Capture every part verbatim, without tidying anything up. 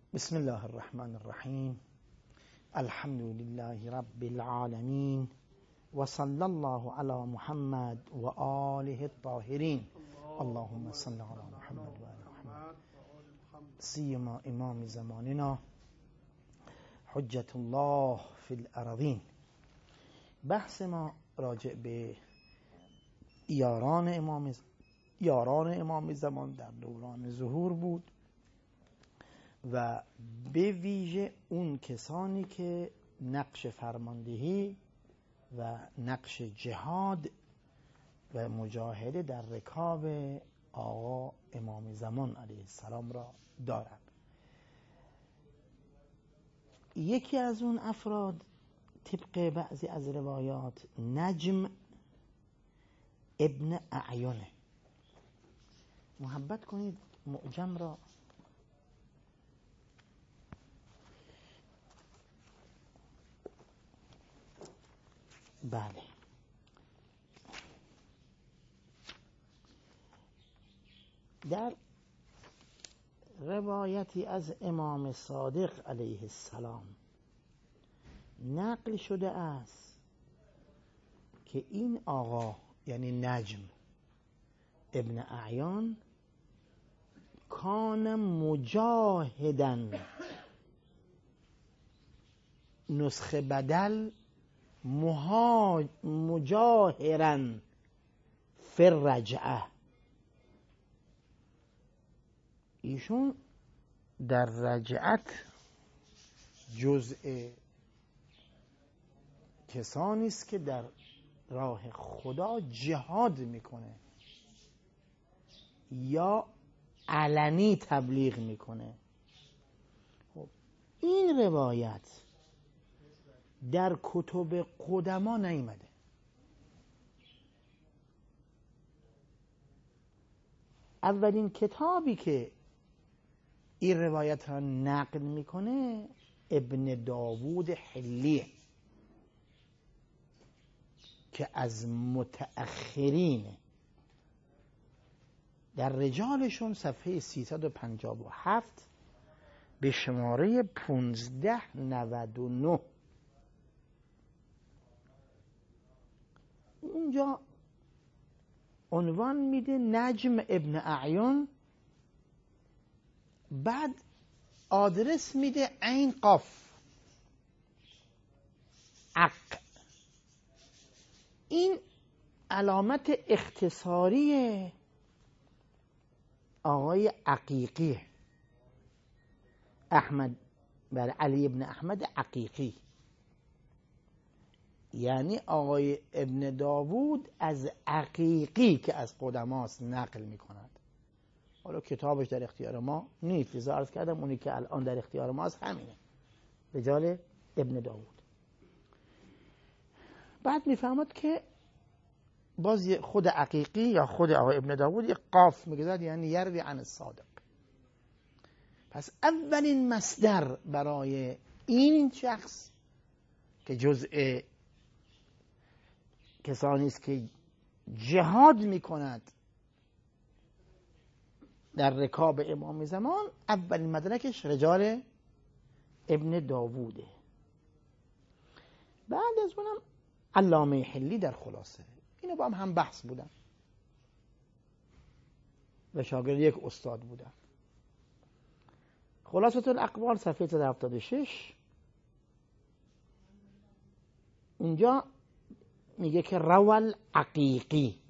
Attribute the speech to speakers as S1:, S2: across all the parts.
S1: بسم الله الرحمن الرحیم. الحمد لله رب العالمین و صلی الله علی محمد و آله الطاهرین. اللهم صل علی محمد و آل محمد سیما امام زماننا حجت الله فی الارضین. بحث ما راجع به یاران امام یاران امام زمان در دوران ظهور بود و به ویژه اون کسانی که نقش فرماندهی و نقش جهاد و مجاهده در رکاب آقا امام زمان علیه السلام را دارد. یکی از اون افراد طبق بعضی از روایات نجم ابن اعیانه. محبت کنید معجم را بله در روایتی از امام صادق علیه السلام نقل شده است که این آقا یعنی نجم ابن اعیان کان مجاهدن نسخه بدل مجاهرن فی الرجعه. ایشون در رجعت جزء کسانی است که در راه خدا جهاد میکنه یا علنی تبلیغ میکنه. خب این روایت در کتب قدما نیامده. اولین کتابی که این روایت را نقل میکنه ابن داوود حلیه که از متأخرینه. در رجالشون صفحه سیصد و پنجاه و هفت به شماره پانزده نود و نه اونجا عنوان میده نجم ابن اعیان، بعد آدرس میده عین قاف عق. این علامت اختصاری آقای عقیقی احمد بر علی ابن احمد عقیقی، یعنی آقای ابن داوود از عقیقی که از قدماست نقل می کند. حالا کتابش در اختیار ما نیست، لذا عرض کردم اونی که الان در اختیار ما است همینه، رجال ابن داوود. بعد میفهمد که باز خود عقیقی یا خود آقای ابن داوود یک قاف میگذارد، یعنی یروی عن الصادق. پس اولین مصدر برای این شخص که جزء کسانی است که جهاد میکند در رکاب امام زمان، اولین مدرکش رجال ابن داووده. بعد از اونم علامه حلی در خلاصه. اینو با هم هم بحث بودن و شاگرد یک استاد بودن. خلاصه الاقوال صفحه صد و هفتاد و شش اونجا میگه که روال عقیقی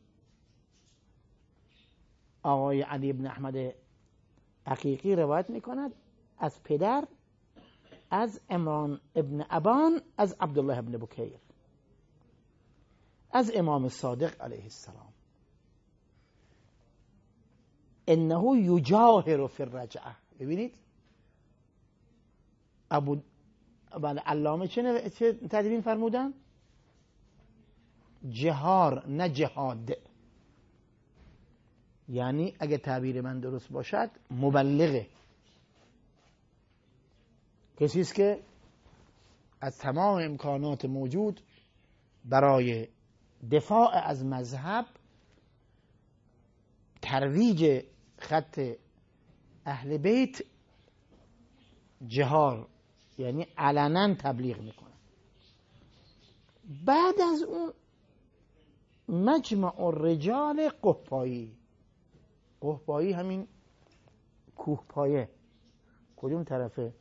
S1: آقای علی ابن احمد عقیقی روایت میکند از پدر از عمران ابن ابان از عبدالله ابن بکیر از امام صادق علیه السلام انه یجاهر فی الرجعه. ببینید ابو بله علامه چه چه تدوین فرمودن؟ جهار نه جهاد. یعنی اگه تعبیر من درست باشد مبلغه، کسی است که از تمام امکانات موجود برای دفاع از مذهب، ترویج خط اهل بیت جهار یعنی علنا تبلیغ میکنن. بعد از اون مجمع الرجال قحپایی. قحپایی همین کوهپایه. کدوم طرفه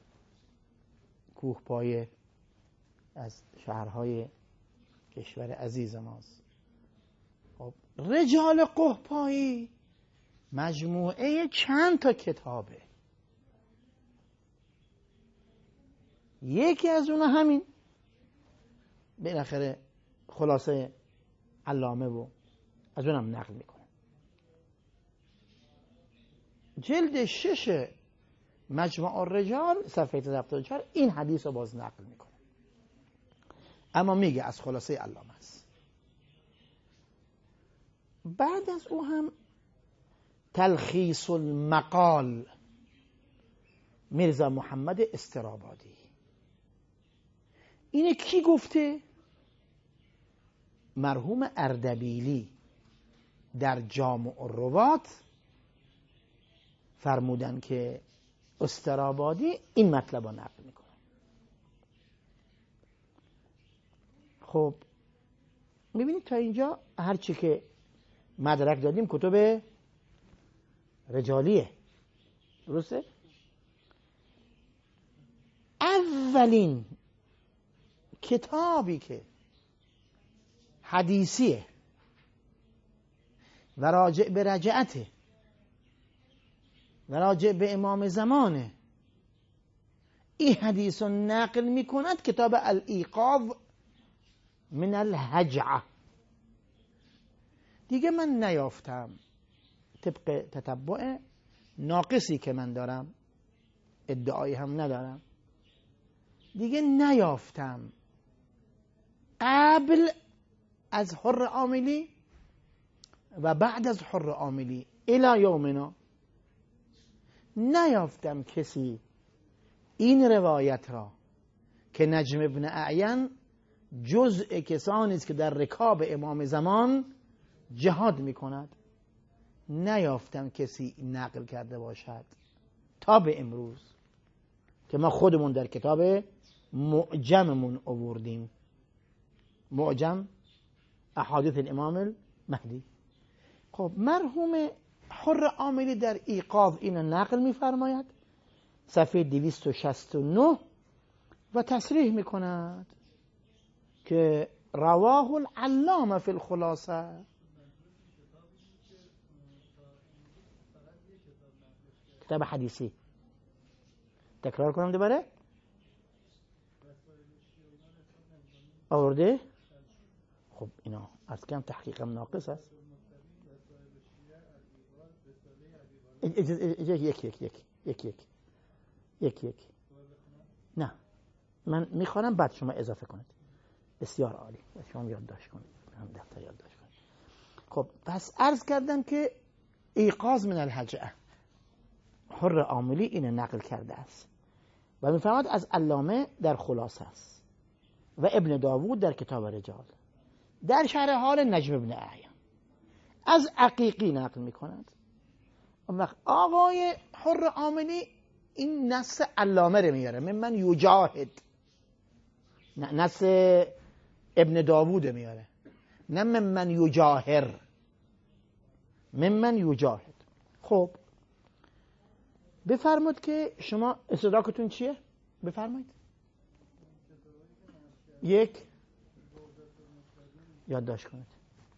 S1: کوهپایه از شهرهای کشور عزیز ماست. خب رجال قحپایی مجموعه چند تا کتابه. یکی از اونها همین بالاخره خلاصه علامه و از اونم نقل میکنه. جلد شش مجمع الرجال صفحه هفتاد و چهار این حدیث رو باز نقل میکنه، اما میگه از خلاصه علامه است. بعد از او هم تلخیص المقال میرزا محمد استرابادی. اینه کی گفته؟ مرحوم اردبیلی در جامع الروات فرمودن که استرابادی این مطلب رو نقل میکنه. خب میبینید تا اینجا هرچی که مدرک دادیم کتب رجالیه، درسته؟ اولین کتابی که حدیثیه و راجع به رجعته و راجع به امام زمانه این حدیث رو نقل میکند کتاب الایقاظ من الهجعه. دیگه من نیافتم طبق تتبع ناقصی که من دارم، ادعایی هم ندارم، دیگه نیافتم قبل از حر عاملی و بعد از حر عاملی الی یومنا نیافتم کسی این روایت را که نجم ابن اعین جزء کسانی است که در رکاب امام زمان جهاد می کند، نیافتم کسی نقل کرده باشد تا به امروز که ما خودمون در کتاب معجممون آوردیم، معجم احادیث الامام المهدی. خب مرحوم حر عاملی در ایقاظ اینو نقل می‌فرماید صفحه دویست و شصت و نه و تصریح می‌کند که رواه العلامه فی الخلاصه. کتاب حدیثی تکرار کنم دوباره آورده. خب اینا از کم تحقیقم ناقص است. یک یک یک یک یک یک یک یک نه من میخوانم بعد شما اضافه کنید. بسیار عالی، شما یادداشت کنید، هم دفتر یادداشت کنید. خب پس عرض کردم که ایقاظ من الهجعه حر عاملی اینو نقل کرده است و میفرماد از علامه در خلاصه است و ابن داوود در کتاب رجال در شرح حال نجم ابن اعین از عقیقی نقل میکنند. اون وقت آقای حر عاملی این نص علامه رو میاره، من من یجاهد، نه نص ابن داوود میاره، نه من من یجاهر، من من یجاهد. خب بفرمود که شما استدراکتون چیه؟ بفرمایید. یک یادداشت کنید.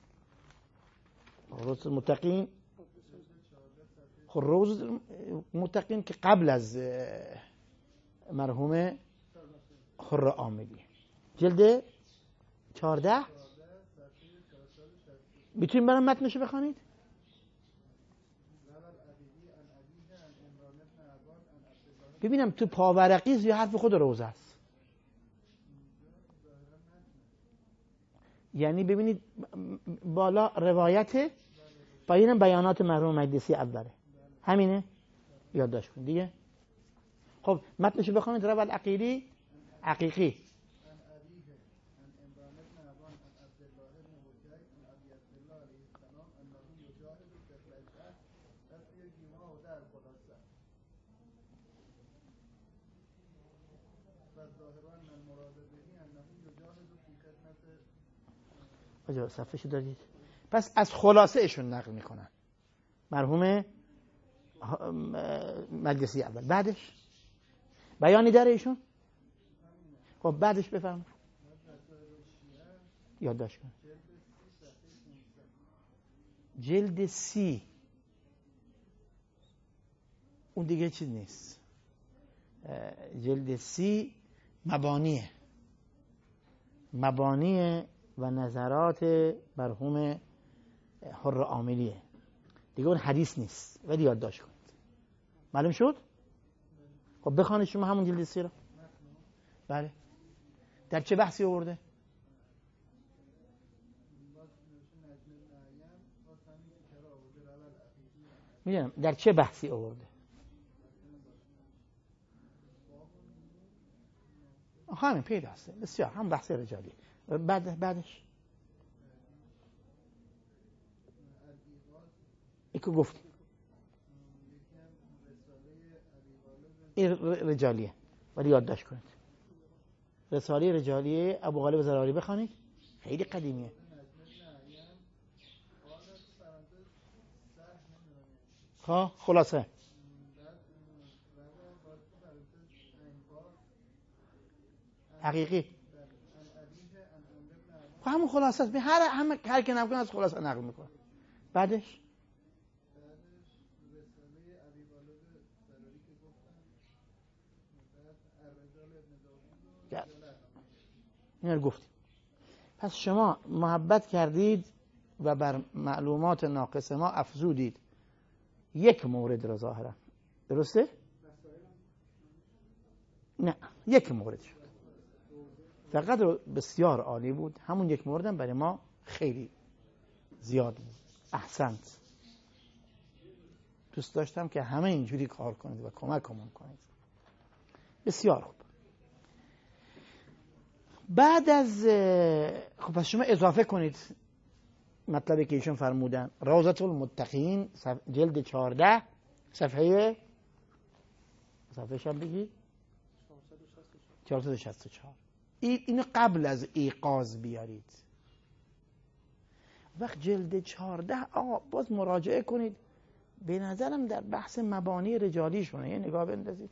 S1: روز متقین، خب روز متقین که قبل از مرحوم حر عاملی جلد چهارده میتونیم برام متنشو بخوانید؟ ببینم تو پاورقی یا حرف خود روزه است. یعنی ببینید بالا روایت پایینم بیانات مرحوم مجلسی اوله، همینه یادداشت کن دیگه. خب متنشو بخونید. رواه العقیلی عقیقی آجا صفحه شو دارید؟ پس از خلاصه ایشون نقل میکنن مرحوم مجلسی اول. بعدش بیانی داره ایشون؟ خب بعدش بفهم یادداشت کن. جلد سی اون دیگه چیز نیست. جلد سی مبانیه مبانی و نظرات مرحوم حر عاملیه دیگه، اون حدیث نیست ولی یادداشت کنید. معلوم شد؟ خب بخوانید شما همون جلد سی رو. بله. در چه بحثی آورده؟ میدونم در چه بحثی آورده؟ همین پیداسته. بسیار هم بحث رجالی. بعد بعدش ایکو گفت این رجالیه ولی یادداشت کنید. رساله رجالیه ابو غالب زراری بخوانید، خیلی قدیمیه. ها خلاصه حقیقی همون خلاصه است. هر همه هر کی نقل از خلاصه نقل میکنه. بعدش این رو گفتیم. پس شما محبت کردید و بر معلومات ناقص ما افزودید یک مورد را ظاهرا. درسته؟ نه یک مورد شد فقط بسیار عالی بود. همون یک موردم برای ما خیلی زیاد بود. احسنت. دوست داشتم که همه اینجوری کار کنید و کمکمون کنید. بسیار خوب. بعد از خب پس شما اضافه کنید مطلبی که ایشون فرمودن. روضة المتقین جلد چهارده صفحه صفحه شب بگید چهارصد و شصت و چهار. اینو قبل از ایقاظ بیارید. وقت جلد چهارده آقا باز مراجعه کنید. به نظرم در بحث مبانی رجالی شونه یه نگاه بندازید.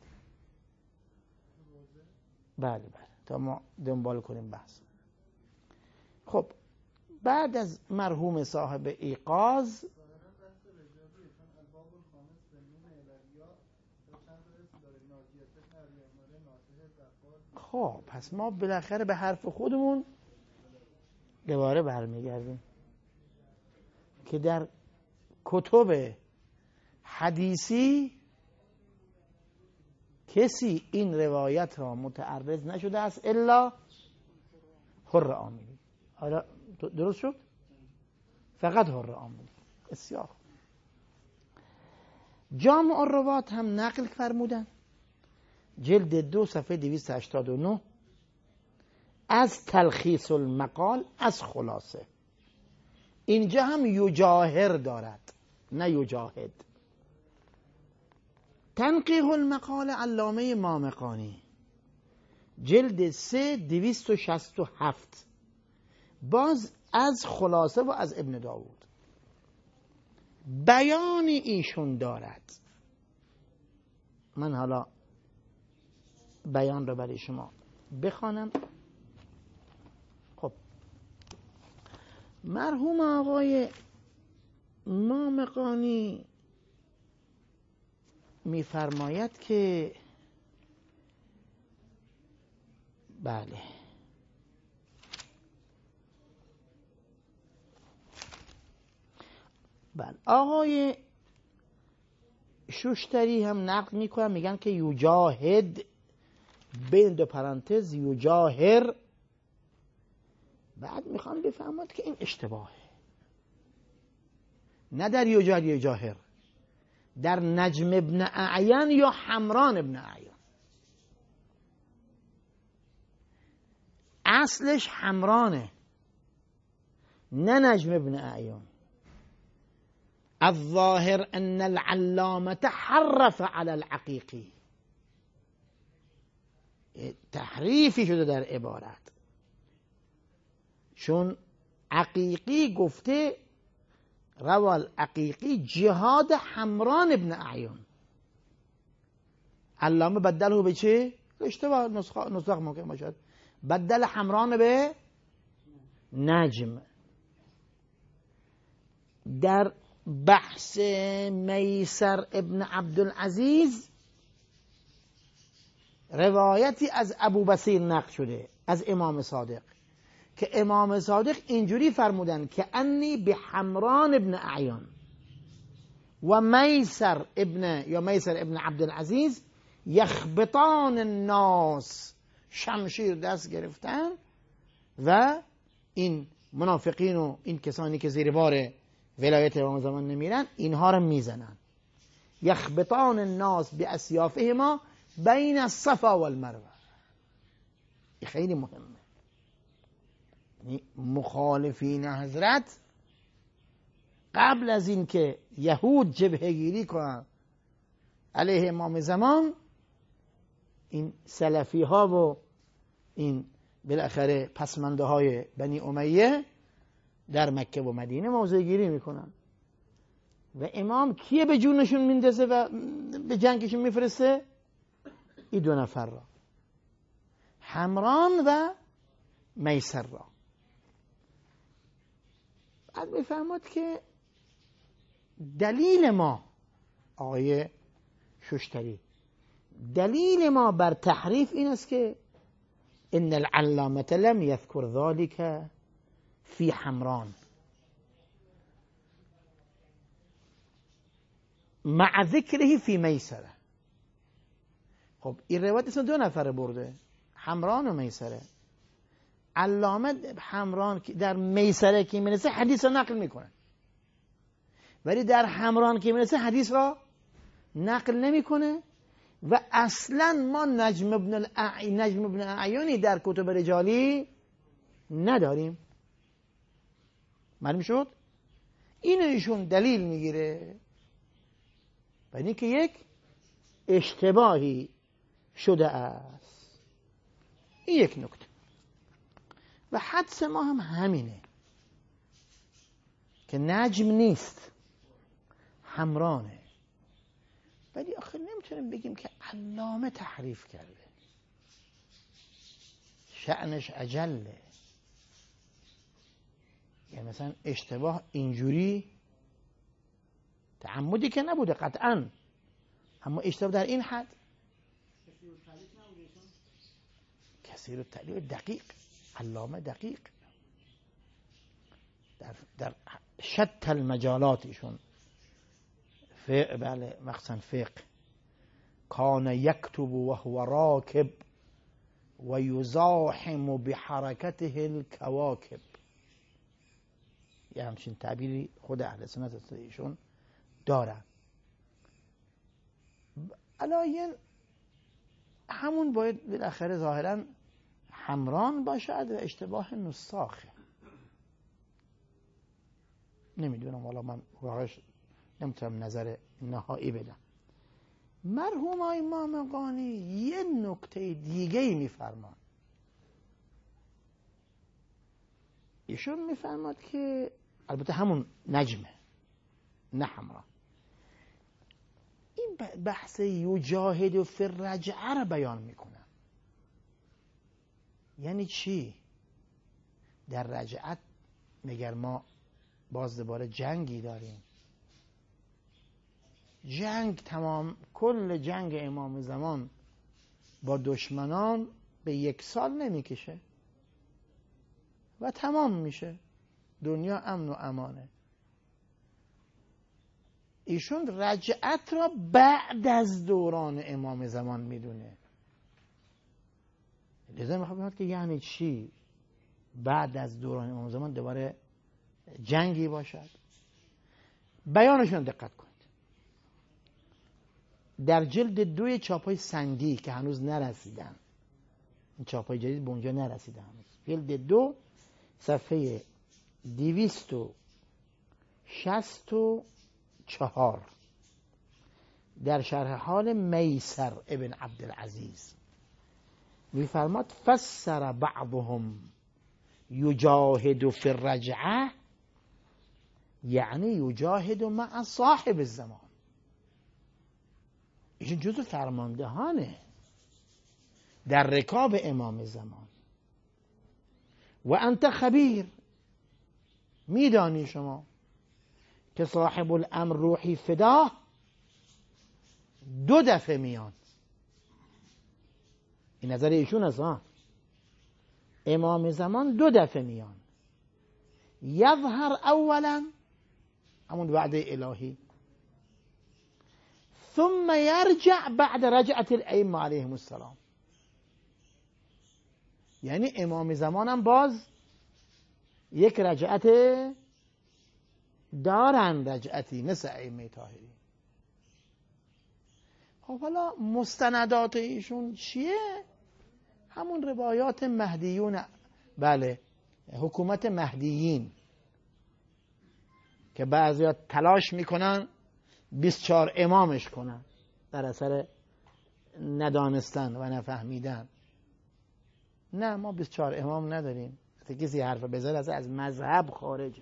S1: بله بله تا ما دنبال کنیم بحث. خب بعد از مرحوم صاحب ایقاظ خب پس ما بالاخره به حرف خودمون دوباره برمیگردیم که در کتب حدیثی کسی این روایت را متعرض نشده است الا حر عاملی. حالا درست شد؟ فقط حر عاملی. بسیار جامع الروات هم نقل فرمودن جلد دو صفحه دویست و هشتاد و نه از تلخیص المقال از خلاصه. اینجا هم یجاهر دارد نه یجاهد. تنقیح المقال علامه مامقانی جلد سه دویست و شصت و هفت باز از خلاصه و از ابن داود. بیان ایشون دارد. من حالا بیان رو برای شما بخوانم. خب مرحوم آقای مامقانی میفرماید که بله بله آقای شوشتری هم نقل میکنن میگن که یجاهد بین دو پرانتز یجاهر. بعد میخوان بفهمد که این اشتباهه. نه در یجاهد یجاهر، در نجم ابن اعین یا حمران ابن اعین. اصلش حمرانه نه نجم ابن اعین. الظاهر ان العلامة حرف على العقیقی. تحریفی شده در عبارت. چون عقیقی گفته روال عقیقی جهاد حمران ابن اعیان، علامه بدله به چه؟ اشتباه نسخ ممکن باشد، بدل حمران به نجم. در بحث میسر ابن عبدالعزیز روایتی از ابو بصیر نقل شده از امام صادق که امام صادق اینجوری فرمودن که انی به حمران ابن اعیان و میسر ابن یا میسر ابن عبدالعزیز یخبطان الناس، شمشیر دست گرفتن و این منافقین و این کسانی که زیر بار ولایت امام زمان نمیرن اینها رو میزنن. یخبطان الناس باسیافهما بین الصفا والمروه. این خیلی مهمه. مخالفین حضرت قبل از این که یهود جبهه گیری کنن علیه امام زمان، این سلفی ها و این بالاخره پسمانده های بنی امیه در مکه و مدینه موضع گیری میکنن و امام کیه به جونشون میندازه و به جنگشون میفرسته؟ این دو نفر را، حمران و میسر را. بعد میفرماد که دلیل ما، آقای ششتری، دلیل ما بر تحریف این است که ان العلامة لم یذکر ذلك فی حمران مع ذکره فی میسره. خب این روایت اسم دو نفره برده، حمران و میسره. علامه حمران در میسره که میرسه حدیث را نقل میکنه، ولی در حمران که میرسه حدیث را نقل نمیکنه و اصلا ما نجم ابن الأعی نجم ابن اعیانی در کتب رجالی نداریم. معلوم شد؟ اینو ایشون دلیل میگیره برای اینکه یک اشتباهی شده است. این یک نکته. و حدس ما هم همینه که نجم نیست، حمرانه. ولی آخر نمیتونیم بگیم که علامه تحریف کرده، شأنش اجله. یعنی مثلا اشتباه اینجوری تعمدی که نبوده قطعا، اما اشتباه در این حد کثیر التعلیل دقیق، علامه دقیق در, در شتى المجالات ایشون فقه، بله مخصوصا فقه، کان یکتب و هو راکب و یزاحم بحرکته الکواکب. یه همچین تعبیری خود اهل سنت ایشون دارن. علاین همون باید بالاخره ظاهرا حمران باشد و اشتباه نساخه. نمیدونم، والا من واقعش نمیتونم نظر نهایی بدم. مرحوم امام قانی یه نکته دیگه ای میفرمان. ایشون میفرماد که البته همون نجمه نه حمران، این بحث یجاهد و فی الرجعه را بیان میکنن. یعنی چی؟ در رجعت مگر ما باز دوباره جنگی داریم؟ جنگ تمام، کل جنگ امام زمان با دشمنان به یک سال نمیکشه و تمام میشه، دنیا امن و امانه. ایشون رجعت را بعد از دوران امام زمان میدونه. لذا میخواد که یعنی چی بعد از دوران امام زمان دوباره جنگی باشد؟ بیانشون دقت کنید. در جلد دوی چاپای سنگی که هنوز نرسیدن، این چاپای جدید به اونجا نرسیده هنوز، جلد دو صفحه دویست و شصت و چهار در شرح حال میسر ابن عبدالعزیز میفرماد فسر بعضهم یجاهد فی الرجعه یعنی یجاهد مع صاحب الزمان. این جزو فرماندهانه در رکاب امام زمان. و انت خبیر، میدانی شما که صاحب الامر روحی فدا دو دفعه میان. این نظر ایشون است ها. امام زمان دو دفعه میان، یظهر اولا همون وعده الهی، ثم یرجع بعد رجعت الائمه علیهم السلام. یعنی امام زمان هم باز یک رجعت دارن، رجعتی مثل ائمه طاهرین. خب حالا مستندات ایشون چیه؟ همون روایات مهدیون، بله، حکومت مهدیین که بعضیات تلاش میکنن بیست و چهار امامش کنن در اثر ندانستن و نفهمیدن. نه، ما بیست و چهار امام نداریم. کسی حرف بزنه از از مذهب خارجه.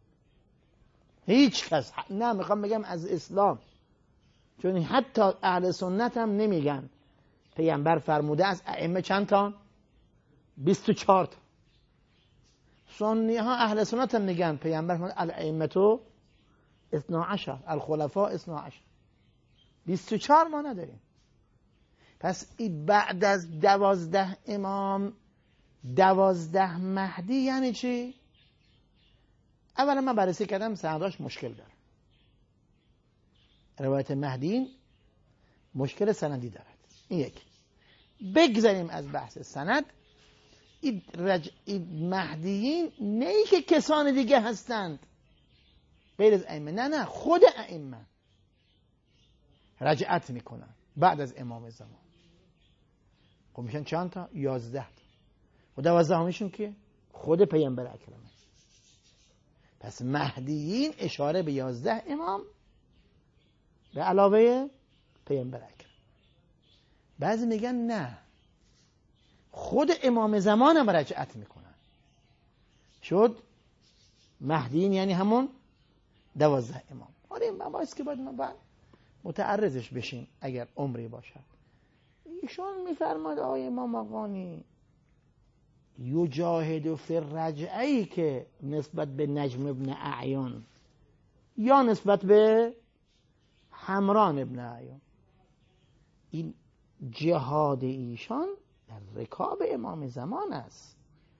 S1: هیچ کس، نه میخوام بگم از اسلام، چون حتی اهل سنت هم نمیگن پیامبر فرموده از ائمه چند تا؟ بیست و چهار تا. سنی ها اهل سنت هم میگن پیامبر فرموده الائمه اثنا عشر، الخلفاء اثنا عشر. بیست و چهار ما نداریم. پس این بعد از دوازده امام دوازده مهدی یعنی چی؟ اولا من بررسی کردم سنداش مشکل داره. روایت مهدیین مشکل سندی دارد. این یک. بگذاریم از بحث سند. این, رج... این مهدیین نه ای که کسان دیگه هستند غیر از ائمه، نه نه، خود ائمه رجعت میکنن بعد از امام زمان. خب میشن چند تا؟ یازده تا. و دوازدهمیشون که خود پیامبر اکرمه. پس مهدیین اشاره به یازده امام به علاوه پیامبر اکرم. بعضی میگن نه، خود امام زمان هم رجعت میکنن. شد مهدیین یعنی همون دوازده امام. حالا این مباحث که باید ما بعد متعرضش بشیم اگر عمری باشد. ایشون میفرماد آقای امام مقانی یجاهد فی الرجعی که نسبت به نجم ابن اعیان یا نسبت به حمران ابن اعیان، این جهاد ایشان در رکاب امام زمان است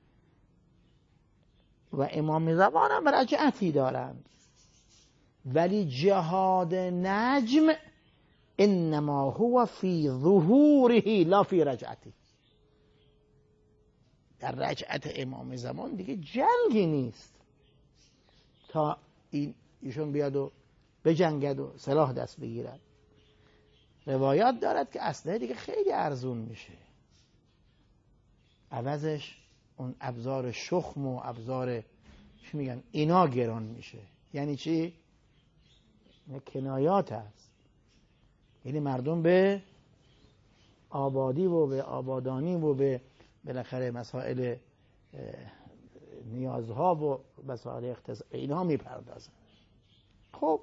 S1: و امام زمان هم رجعتی دارند. ولی جهاد نجم انما هو فی ظهوره لا فی رجعتی. در رجعت امام زمان دیگه جنگی نیست تا این ایشون بیاد و بجنگد و سلاح دست بگیرد. روایات دارد که اسلحه دیگه خیلی ارزون میشه، عوضش اون ابزار شخم و ابزار چی میگن اینا گران میشه. یعنی چی؟ این کنایات هست. یعنی مردم به آبادی و به آبادانی و به بالاخره مسائل نیازها و مسائل اقتصادی اینها میپردازن. خب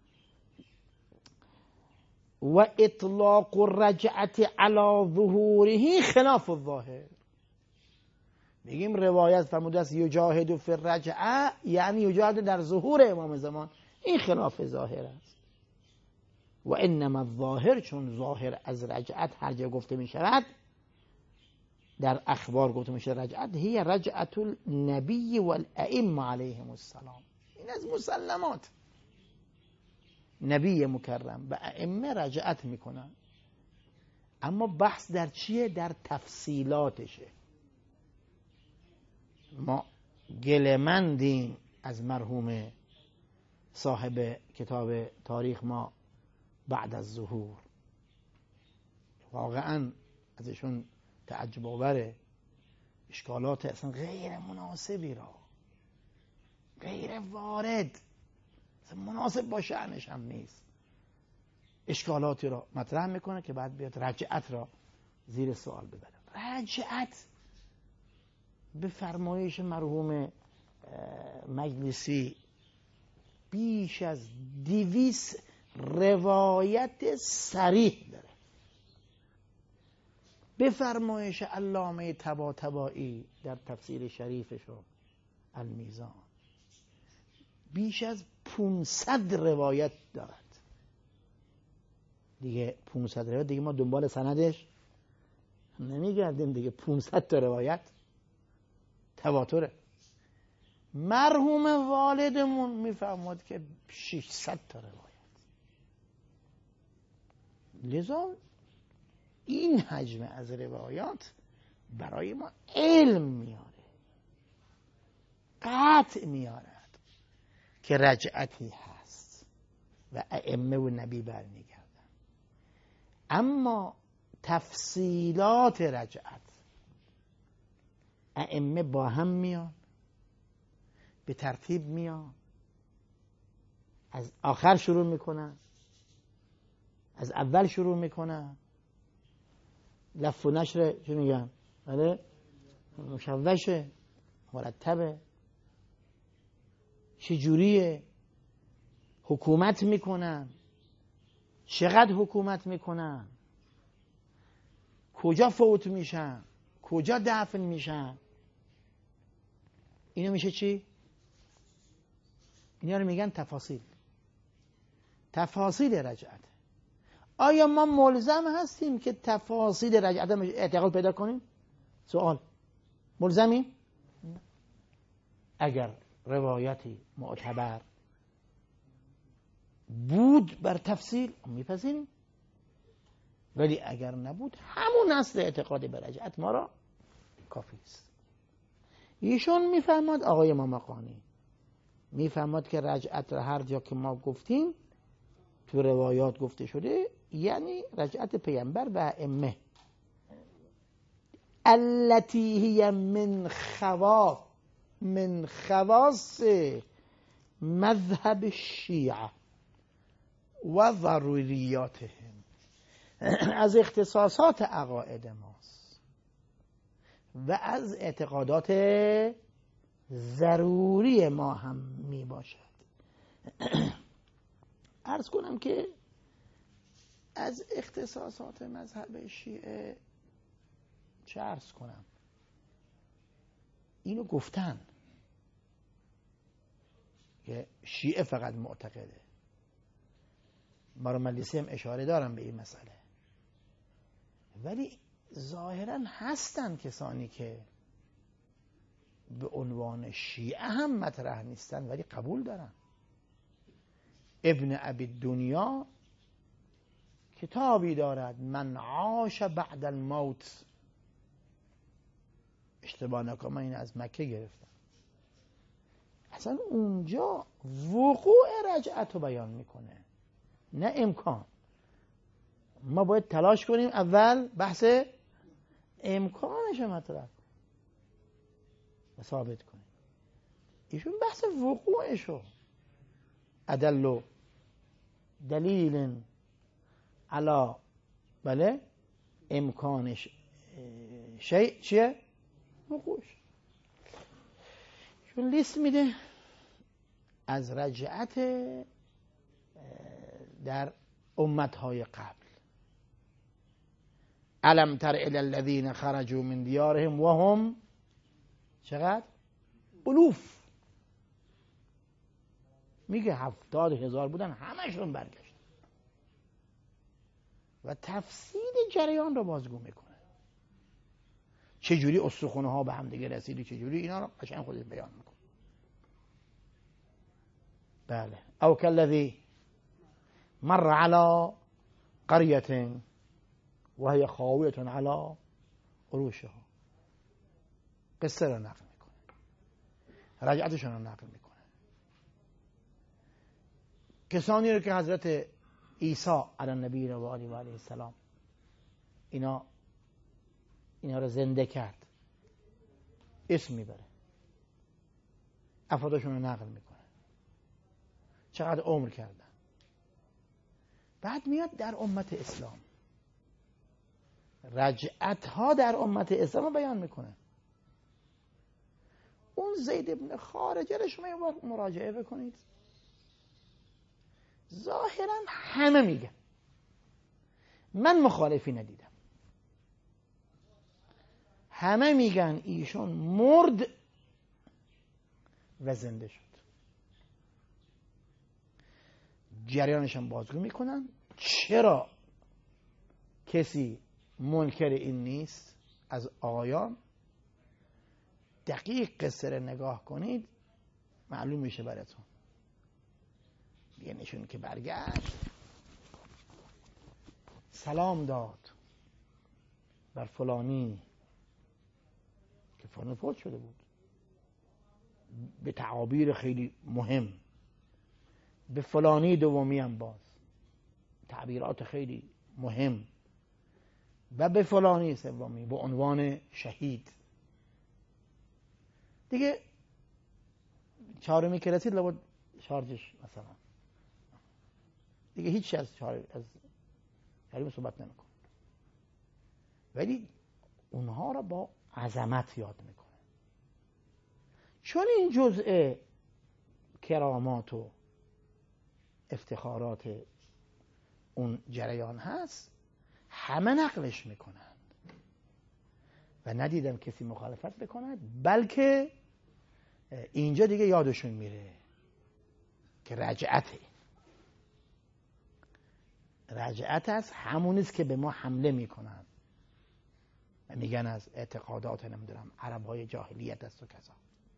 S1: و اطلاق الرجعت علی ظهوره خلاف الظاهر. میگیم روایت فرموده است یجاهد فی الرجعه یعنی یجاهد در ظهور امام زمان، این خلاف ظاهر است. و انما الظاهر، چون ظاهر از رجعت هر جا گفته می شود، در اخبار گفته می شود رجعت هی رجعت النبی والائمه علیهم السلام. این از مسلمات، نبی مکرم و ائمه رجعت میکنن. اما بحث در چیه؟ در تفصیلاتشه. ما گلمندیم از مرحوم صاحب کتاب تاریخ ما بعد از ظهور، واقعا ازشون تعجب آوره. اشکالات اصلا غیر مناسبی را، غیر وارد، اصلا مناسب با شأنش هم نیست، اشکالاتی را مطرح میکنه که بعد بیاد رجعت را زیر سوال ببره. رجعت به فرمایش مرحوم مجلسی بیش از دویست روایت صریح داره. به فرمایش علامه طباطبایی در تفسیر شریفشون المیزان بیش از پانصد روایت دارد. دیگه پانصد روایت دیگه ما دنبال سندش نمیگردیم دیگه. پانصد تا روایت تواتره. مرحوم والدمون میفرماد که ششصد تا روایت. لذا این حجم از روایات برای ما علم میاره، قطع میارد که رجعتی هست و ائمه و نبی برمیگردن. اما تفصیلات رجعت ائمه با هم میان، به ترتیب میان، از آخر شروع میکنن، از اول شروع میکنن. لف و نشر چه میگن؟ بله مشوشه، مرتبه، چجوریه، حکومت میکنن، چقدر حکومت میکنن، کجا فوت میشن، کجا دفن میشن. اینو میشه چی؟ اینا رو میگن تفاصیل. تفاصیل رجعت. آیا ما ملزم هستیم که تفاصیل رجعت اعتقاد پیدا کنیم؟ سوال. ملزمیم؟ اگر روایتی معتبر بود بر تفصیل میپذیریم، ولی اگر نبود همون اصل اعتقاد به رجعت ما را کافی است. ایشون میفهمد، آقای ماماقانی میفهمد که رجعت را هر جا که ما گفتیم تو روایات گفته شده یعنی رجعت پیامبر و ائمه التي هي من خواص من خواص مذهب الشیعه و ضروریاتهم، از اختصاصات عقاید ماست و از اعتقادات ضروری ما هم می باشد. عرض کنم که از اختصاصات مذهب شیعه چه عرض کنم، اینو گفتن که شیعه فقط معتقده. مرحوم مجلسی هم اشاره دارم به این مسئله، ولی ظاهرا هستن کسانی که به عنوان شیعه هم مطرح نیستن ولی قبول دارن. ابن ابی دنیا کتابی دارد من عاش بعد الموت، اشتباه نکنم این از مکه گرفتم. اصلا اونجا وقوع رجعت رو بیان میکنه، نه امکان. ما باید تلاش کنیم اول بحث امکانش مطرح و ثابت کنیم. ایشون بحث وقوعشو ادلو دلیل علا بله امکانش شیء چیه؟ وقوعش. ایشون لیست میده از رجعت در امتهای قبل. الم تر الی الذین خرجوا من دیارهم وهم چقدر؟ الوف. میگه هفتاد هزار بودن، همشون برگشت و تفصیل جریان رو بازگو میکنه. چجوری استخونه ها به هم دیگه رسیدی، چجوری اینا رو قشنگ خودش بیان میکنه. بله. او کالذی مر علی قریة وهي خاویة علی عروشها. قصه رو نقل میکنه، رجعتشون رو نقل میکنه. کسانی رو که حضرت عیسی علی النبی و آله و علیه السلام اینا اینا رو زنده کرد اسم میبره، افرادشون رو نقل میکنه، چقدر عمر کردن. بعد میاد در امت اسلام رجعت ها در امت اسلام بیان میکنه. اون زید ابن خارجه رو شما یه بار مراجعه بکنید، ظاهرا همه میگن، من مخالفی ندیدم، همه میگن ایشون مرد و زنده شد. جریانش هم بازگو میکنن. چرا کسی منکر این نیست از آقایان؟ دقیق قصه رو نگاه کنید معلوم میشه براتون. یه نشون که برگشت سلام داد بر فلانی که فلانی فوت شده بود، به تعابیر خیلی مهم، به فلانی دومی هم باز تعبیرات خیلی مهم، و به فلانی سومی به عنوان شهید. دیگه چهارمی که رسید لابد شارژش مثلا دیگه هیچ از چهار از چهارمی صحبت نمیکنه، ولی اونها را با عظمت یاد میکنه. چون این جزء کرامات و افتخارات اون جریان هست، همه نقلش میکنند و ندیدم کسی مخالفت بکند، بلکه اینجا دیگه یادشون میره که رجعته رجعت است، همونیست که به ما حمله میکنن و میگن از اعتقادات نمیدونم عرب های جاهلیت است و کذا.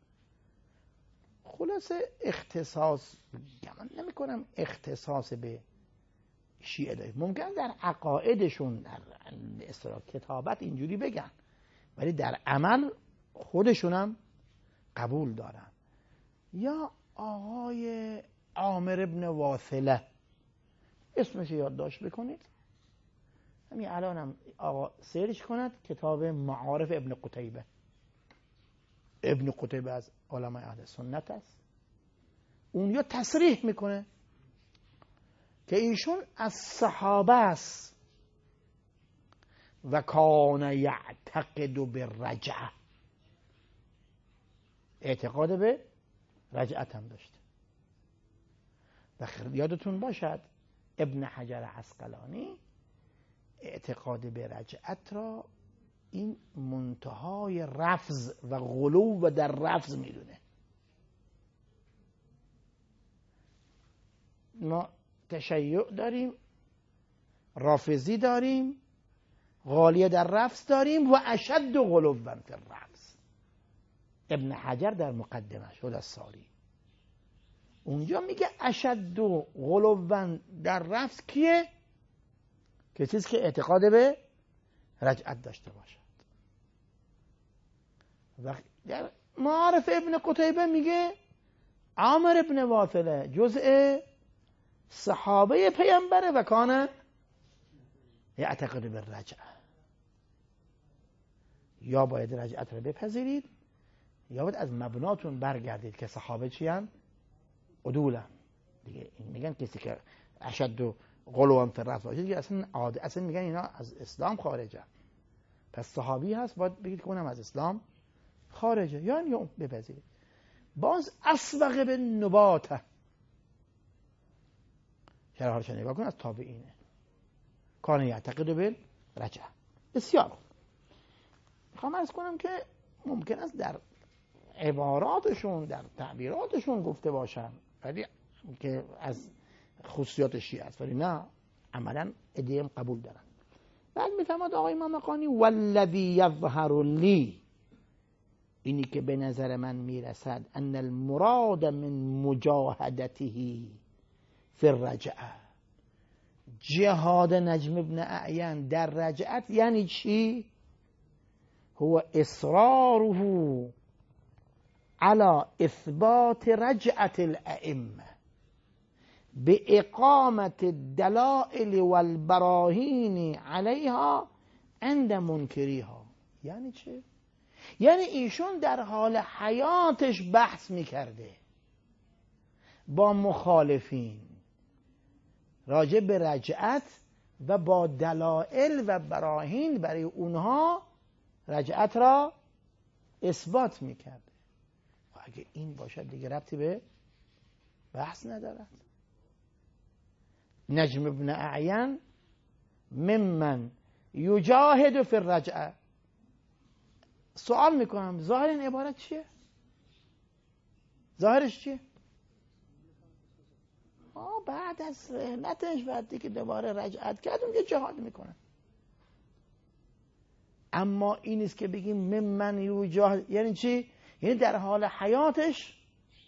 S1: خلاصه اختصاص گمان نمی کنم اختصاص به شیعه دارید، ممکن در عقایدشون در اصطلاح کتابت اینجوری بگن، ولی در عمل خودشونم قبول دارن. یا آقای عامر ابن واثله، اسمش یادداشت بکنید، همین الانم آقا سرچ کند، کتاب معارف ابن قتیبه. ابن قتیبه از علمای اهل سنت است. اون یا تصریح میکنه که ایشون از صحابه است و کان یعتقد بالرجعه، اعتقاد به رجعت هم داشته. و یادتون باشد ابن حجر عسقلانی اعتقاد به رجعت را این منتهای رفض و غلو و در رفض میدونه. ما تشیع داریم، رافضی داریم، غالیه در رفض داریم و اشد غلو فی الرفض. ابن حجر در مقدمه شد از ساری اونجا میگه اشد غلو در رفض کیه؟ کسی که اعتقاد به رجعت داشته باشد. و در معارف ابن قتیبه میگه عامر ابن واثله جزء صحابه پیامبره و کان یعتقد بالرجعه. یا باید رجعت رو بپذیرید یا باید از مبناتون برگردید که صحابه چی هن؟ عدولن دیگه. میگن کسی که اشد و غلو فی الرفض باشه دیگه اصلا عادی، اصلا میگن اینا از اسلام خارجه. پس صحابی هست باید بگید که اونم از اسلام خارجه، یا یا بپذیرید. باز اسبق به نباته شرحالش نگاه کن، از تابعینه، کان یعتقد بالرجعه. بسیار خوب. میخوام عرض کنم که ممکن است در عباراتشون در تعبیراتشون گفته باشن ولی که از خصوصیات شیعه است، ولی نه عملا ادیم قبول دارن. بعد میفهمد آقای ممقانی والذی یظهر لی، اینی که به نظر من میرسد، ان المراد من مجاهدته فی الرجعه، جهاد نجم ابن اعین در رجعت یعنی چی؟ هو اصراره على اثبات رجعت الائمه باقامت الدلائل والبراهین علیها عند منکریها. یعنی چه؟ یعنی ایشون در حال حیاتش بحث میکرده با مخالفین راجع به رجعت و با دلائل و براهین برای اونها رجعت را اثبات میکرده. و اگه این باشد دیگه ربطی به بحث ندارد. نجم ابن اعین ممن یجاهد فی الرجعه. سوال میکنم ظاهر این عبارت چیه؟ ظاهرش چیه؟ آه بعد از رحلتش وقتی که دوباره رجعت کرد اون یه جهاد میکنه. اما این است که بگیم ممن یجاهد یعنی چی؟ یعنی در حال حیاتش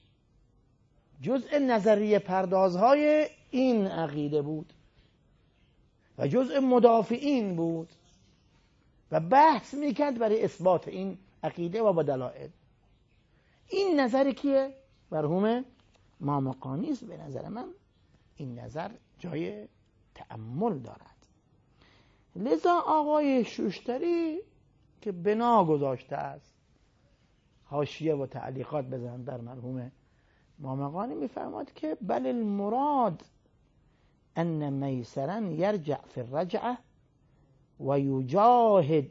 S1: جزء نظریه پردازهای این عقیده بود و جزء مدافعین بود و بحث میکرد برای اثبات این عقیده و با دلائل. این نظر کیه؟ مرحوم مامقانی است. به نظر من این نظر جای تأمل دارد. لذا آقای شوشتری که بنا گذاشته است حاشیه و تعلیقات بزنند در مرحوم مامقانی میفرماد که بل المراد ان میسرا یرجع فی الرجعه و یجاهد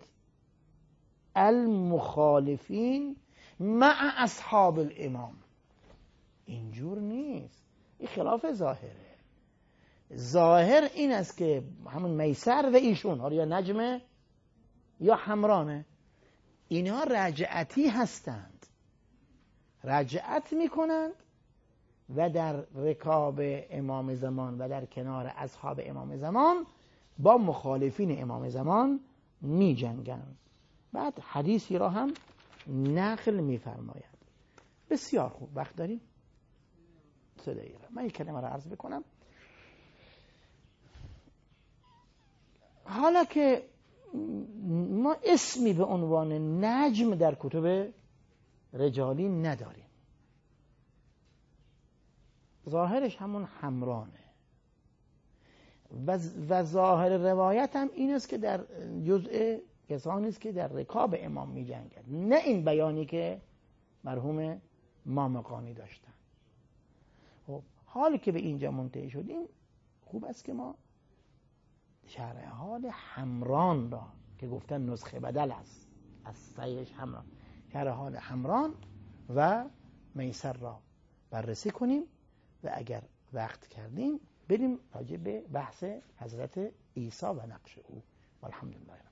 S1: المخالفین مع اصحاب الامام. اینجور نیست، این خلاف ظاهره. ظاهر این است که همون میسر و ایشون یا نجمه یا حمرانه اینا رجعتی هستند، رجعت میکنند و در رکاب امام زمان و در کنار اصحاب امام زمان با مخالفین امام زمان می جنگند. بعد حدیثی را هم نقل می فرماید. بسیار خوب، وقت داریم؟ سه دقیقه. من یک کلمه را عرض بکنم. حالا که ما اسمی به عنوان نجم در کتب رجالی نداریم، ظاهرش همون حمرانه و, و ظاهر روایت هم این است که در جزء کسانی است که در رکاب امام می جنگند، نه این بیانی که مرحوم مامقانی داشتن. خب حالی که به اینجا منتهی شدیم خوب است که ما شرح حال حمران را که گفتن نسخه بدل است از صحیحش حمران، شرح حال حمران و میسر را بررسی کنیم و اگر وقت کردیم بریم راجع به بحث حضرت عیسی و نقش او. والحمدلله.